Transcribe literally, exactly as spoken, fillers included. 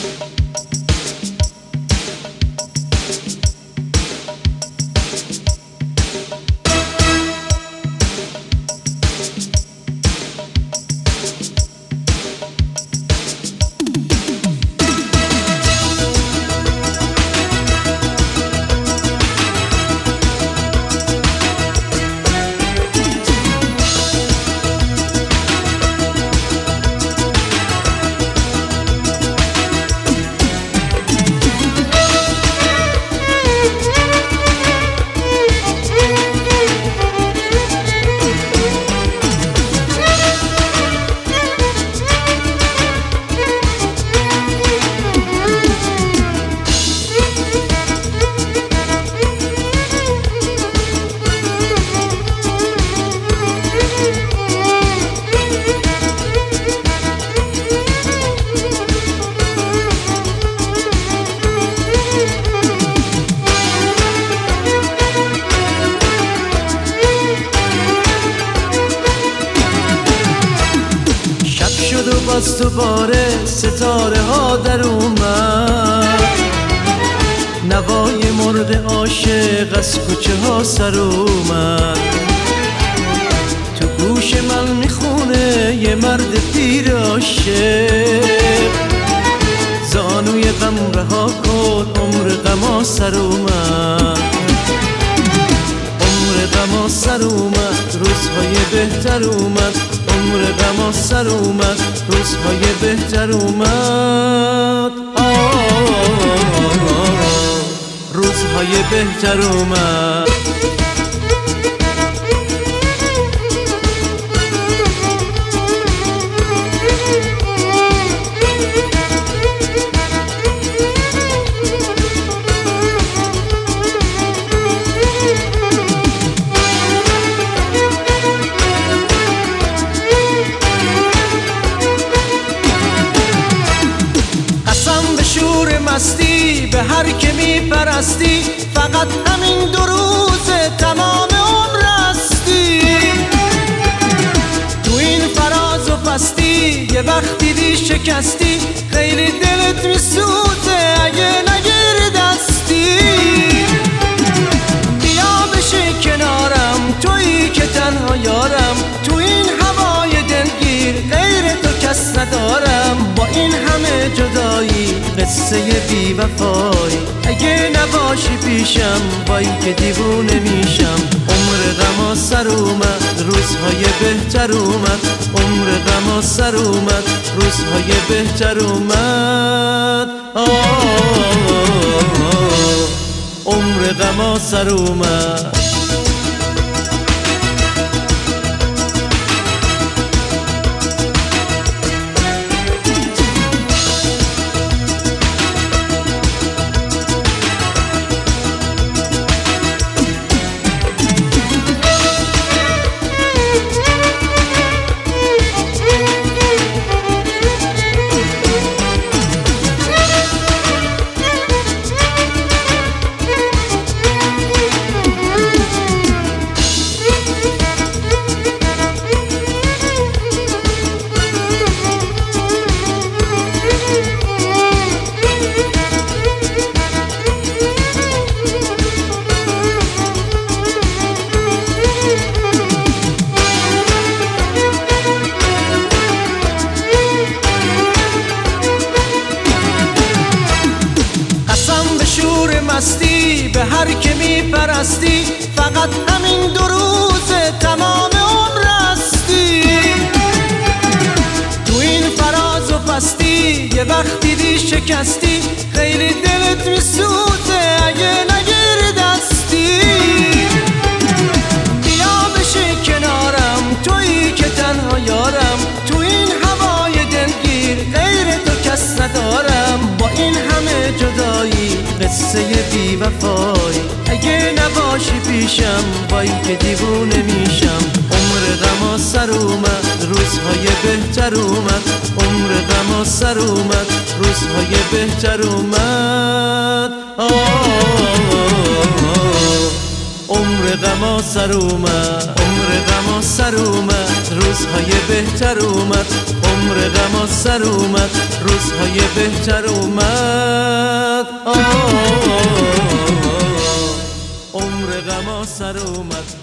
باز دوباره ستاره ها در اومد، نوای مرد عاشق از کوچه ها سر اومد. تو گوش من میخونه یه مرد پیر عاشق، زانوی غم رها کن عمر غما سر اومد. عمر غما سر اومد، روزهای بهتر اومد. عمر غما سر اومد، روزهای بهتر اومد. روزهای بهتر اومد. مستی به هر که میپرستی، فقط همین دو روز تمام عمر هستی. تو این فراز و پستی یه وقت دیدی شکستی، خیلی دلت میسوزه اگه نگیری دستی. بیا بشی کنارم تویی که تنها یارم، تو این هوای دلگیر غیر تو کس ندارم. با این همه جدایی قصه بی وفایی، اگه نباشی پیشم وای که دیوونه میشم. عمر غما سر اومد، روزهای بهتر اومد. عمر غما سر اومد، روزهای بهتر اومد. عمر غما سر اومد. مستی به هر که میپرستی، فقط همین دو روز تمام عمر هستی. تو این فراز و پستی یه وقت دیدی شکستی، خیلی دلت میسوزه اگه نگیری دستی. بیا بشی کنارم تویی که تنها یارم، تو این هوای دلگیر غیر تو کس ندارم. با این همه جدایی قصه بی وفایی، اگه نباشی پیشم وای که دیوونه میشم. عمر غما سر اومد، روزهای بهتر اومد. عمر غما سر اومد، روزهای بهتر اومد. عمر غما سر اومد، عمر غما سر اومد، روزهای بهتر اومد، عمر غما سر اومد، روزهای بهتر اومد. آه عمر غما سر اومد.